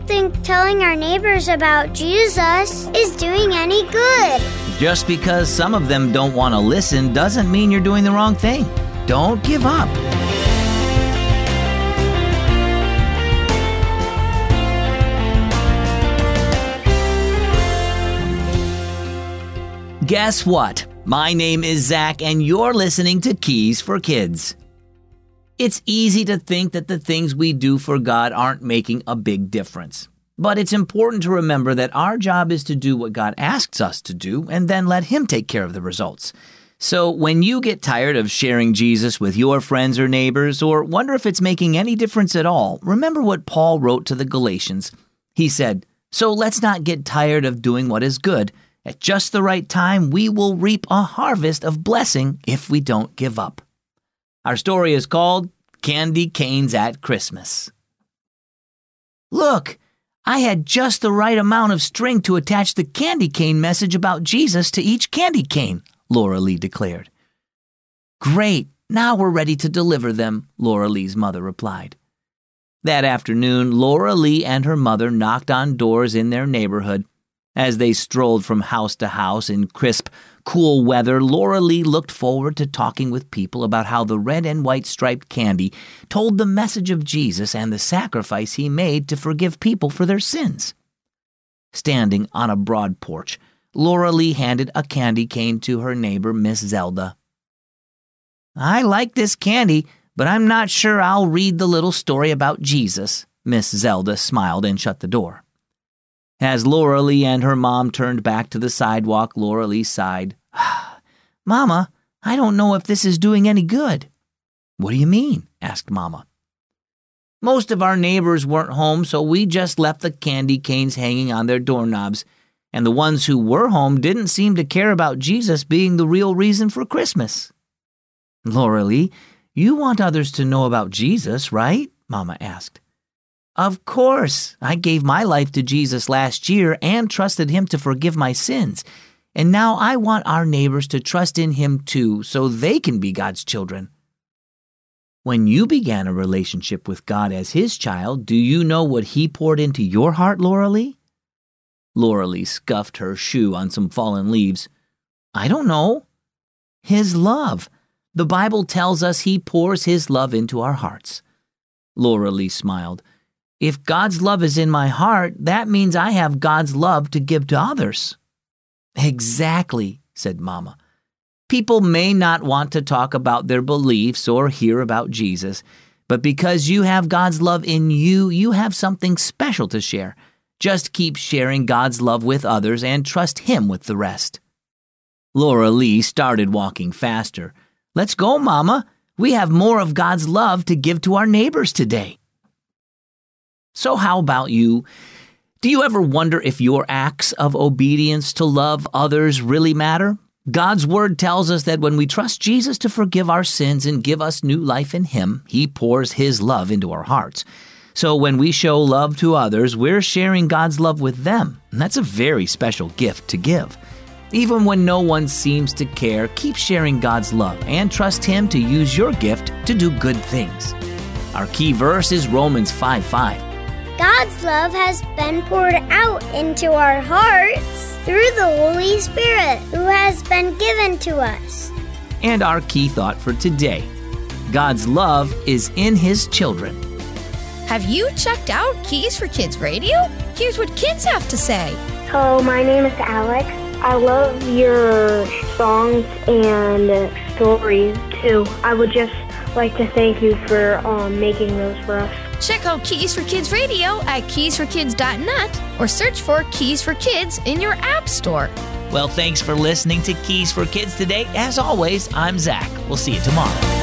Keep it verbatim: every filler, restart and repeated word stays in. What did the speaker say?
think telling our neighbors about Jesus is doing any good. Just because some of them don't want to listen doesn't mean you're doing the wrong thing. Don't give up. Guess what? My name is Zach, and you're listening to Keys for Kids. It's easy to think that the things we do for God aren't making a big difference. But it's important to remember that our job is to do what God asks us to do and then let Him take care of the results. So when you get tired of sharing Jesus with your friends or neighbors, or wonder if it's making any difference at all, remember what Paul wrote to the Galatians. He said, "So let's not get tired of doing what is good. At just the right time, we will reap a harvest of blessing if we don't give up." Our story is called Candy Canes at Christmas. "Look, I had just the right amount of string to attach the candy cane message about Jesus to each candy cane," Laura Lee declared. "Great, now we're ready to deliver them," Laura Lee's mother replied. That afternoon, Laura Lee and her mother knocked on doors in their neighborhood. As they strolled from house to house in crisp, cool weather, Laura Lee looked forward to talking with people about how the red and white striped candy told the message of Jesus and the sacrifice He made to forgive people for their sins. Standing on a broad porch, Laura Lee handed a candy cane to her neighbor, Miss Zelda. "I like this candy, but I'm not sure I'll read the little story about Jesus," Miss Zelda smiled and shut the door. As Laura Lee and her mom turned back to the sidewalk, Laura Lee sighed. "Mama, I don't know if this is doing any good." "What do you mean?" asked Mama. "Most of our neighbors weren't home, so we just left the candy canes hanging on their doorknobs, and the ones who were home didn't seem to care about Jesus being the real reason for Christmas." "Laura Lee, you want others to know about Jesus, right?" Mama asked. "Of course. I gave my life to Jesus last year and trusted Him to forgive my sins. And now I want our neighbors to trust in Him too, so they can be God's children." "When you began a relationship with God as His child, do you know what He poured into your heart, Laura Lee?" Laura Lee scuffed her shoe on some fallen leaves. "I don't know." "His love. The Bible tells us He pours His love into our hearts." Laura Lee smiled. "If God's love is in my heart, that means I have God's love to give to others." "Exactly," said Mama. "People may not want to talk about their beliefs or hear about Jesus, but because you have God's love in you, you have something special to share. Just keep sharing God's love with others and trust Him with the rest." Laura Lee started walking faster. "Let's go, Mama. We have more of God's love to give to our neighbors today." So how about you? Do you ever wonder if your acts of obedience to love others really matter? God's Word tells us that when we trust Jesus to forgive our sins and give us new life in Him, He pours His love into our hearts. So when we show love to others, we're sharing God's love with them. And that's a very special gift to give. Even when no one seems to care, keep sharing God's love and trust Him to use your gift to do good things. Our key verse is Romans five five. God's love has been poured out into our hearts through the Holy Spirit who has been given to us. And our key thought for today, God's love is in His children. Have you checked out Keys for Kids Radio? Here's what kids have to say. Hello, my name is Alex. I love your songs and stories too. I would just like to thank you for um, making those for us. Check out Keys for Kids Radio at keys for kids dot net or search for Keys for Kids in your app store. Well, thanks for listening to Keys for Kids today. As always, I'm Zach. We'll see you tomorrow.